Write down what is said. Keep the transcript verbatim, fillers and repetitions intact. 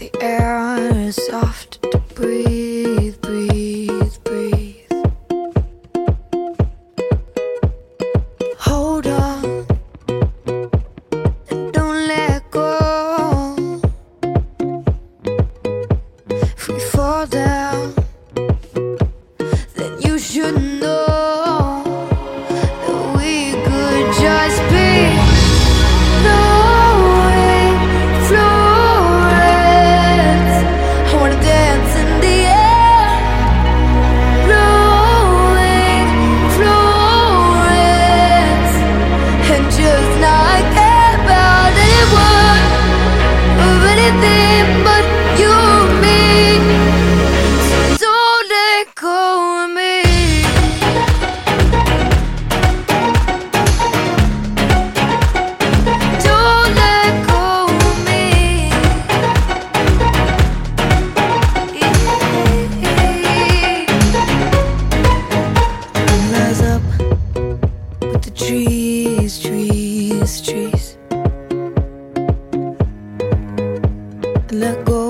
The air is soft to breathe, breathe, breathe. Hold on and don't let go. If we fall down, then you should know that we could just be flowing, Florence. I wanna dance in the air, flowing, Florence, and just not care about anyone or anything but you and me. So don't let go of me. Don't let go of me. Rise up with the trees, trees, trees. Let go